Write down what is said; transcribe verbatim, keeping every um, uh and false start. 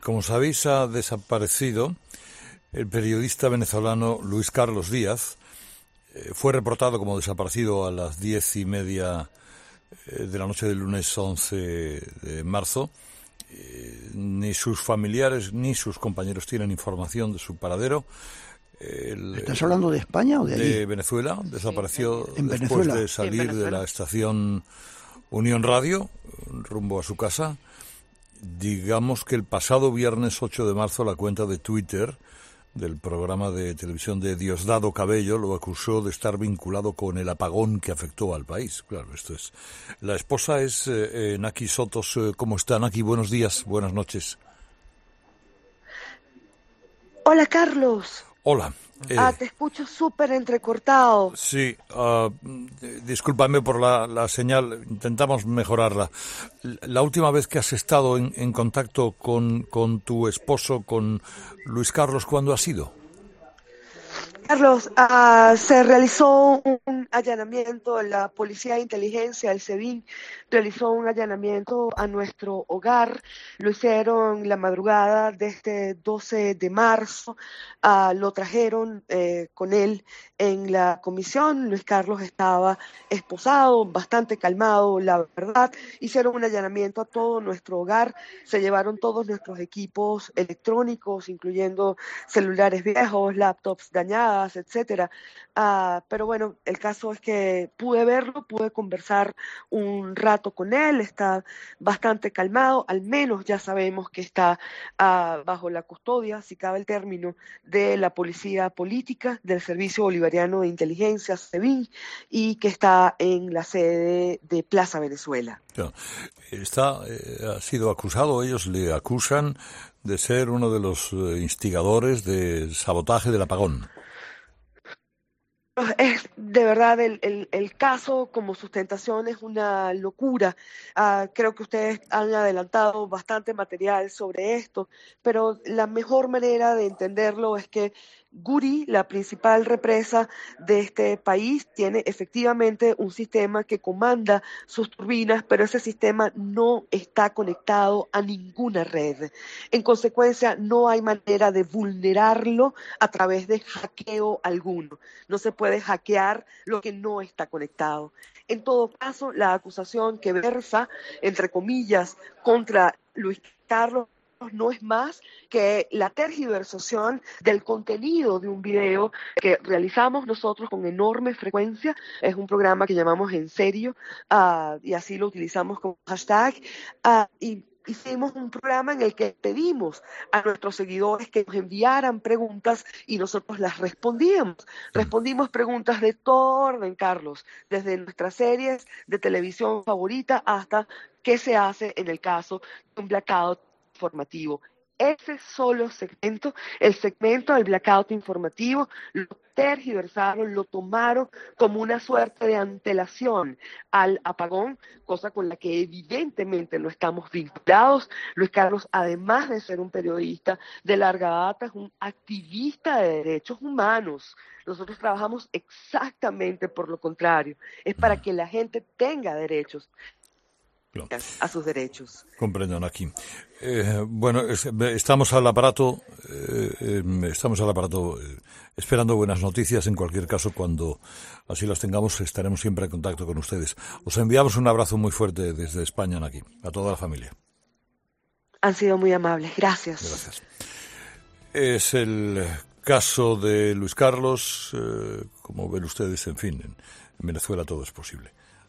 Como sabéis, ha desaparecido el periodista venezolano Luis Carlos Díaz. Eh, fue reportado como desaparecido a las diez y media eh, de la noche del lunes once de marzo. Eh, ni sus familiares ni sus compañeros tienen información de su paradero. El, ¿Estás hablando de España o de allí? De Venezuela. Desapareció en después Venezuela. de salir de la estación Unión Radio rumbo a su casa. Digamos que el pasado viernes ocho de marzo la cuenta de Twitter del programa de televisión de Diosdado Cabello lo acusó de estar vinculado con el apagón que afectó al país. Claro, esto es. La esposa es eh, Naki Sotos. ¿Cómo está, Naki? Buenos días, buenas noches. Hola, Carlos. Hola. Eh, ah, te escucho súper entrecortado. Sí, uh, discúlpame por la, la señal, intentamos mejorarla. La última vez que has estado en, en contacto con, con tu esposo, con Luis Carlos, ¿cuándo ha sido? Carlos, uh, se realizó un allanamiento, la Policía de Inteligencia, el SEBIN, realizó un allanamiento a nuestro hogar. Lo hicieron la madrugada de este doce de marzo, uh, lo trajeron eh, con él en la comisión. Luis Carlos estaba esposado, bastante calmado, la verdad. Hicieron un allanamiento a todo nuestro hogar, se llevaron todos nuestros equipos electrónicos, incluyendo celulares viejos, laptops dañadas, etcétera. Uh, pero bueno, el caso es que pude verlo, pude conversar un rato con él, está bastante calmado, al menos ya sabemos que está uh, bajo la custodia, si cabe el término, de la policía política, del Servicio Bolivariano de Inteligencia, SEBIN, y que está en la sede de Plaza Venezuela. Está, eh, ha sido acusado, ellos le acusan de ser uno de los eh, instigadores de sabotaje del apagón. Es de verdad el, el, el caso como sustentación es una locura. Uh, creo que ustedes han adelantado bastante material sobre esto, pero la mejor manera de entenderlo es que Guri, la principal represa de este país, tiene efectivamente un sistema que comanda sus turbinas, pero ese sistema no está conectado a ninguna red. En consecuencia, no hay manera de vulnerarlo a través de hackeo alguno. No se puede hackear lo que no está conectado. En todo caso, la acusación que versa, entre comillas, contra Luis Carlos no es más que la tergiversación del contenido de un video que realizamos nosotros con enorme frecuencia. Es un programa que llamamos En Serio, uh, y así lo utilizamos como hashtag, uh, y hicimos un programa en el que pedimos a nuestros seguidores que nos enviaran preguntas y nosotros las respondíamos. Respondimos preguntas de todo orden, Carlos, desde nuestras series de televisión favorita hasta qué se hace en el caso de un blackout informativo. Ese solo segmento, el segmento del blackout informativo, lo tergiversaron, lo tomaron como una suerte de antelación al apagón, cosa con la que evidentemente no estamos vinculados. Luis Carlos, además de ser un periodista de larga data, es un activista de derechos humanos. Nosotros trabajamos exactamente por lo contrario, es para que la gente tenga derechos. Claro. A sus derechos. Comprendo, Naki. Eh, bueno, es, estamos al aparato, eh, eh, estamos al aparato eh, esperando buenas noticias. En cualquier caso, cuando así las tengamos, estaremos siempre en contacto con ustedes. Os enviamos un abrazo muy fuerte desde España, Naki, a toda la familia. Han sido muy amables. Gracias. Gracias. Es el caso de Luis Carlos. Eh, como ven ustedes, en fin, en, en Venezuela todo es posible.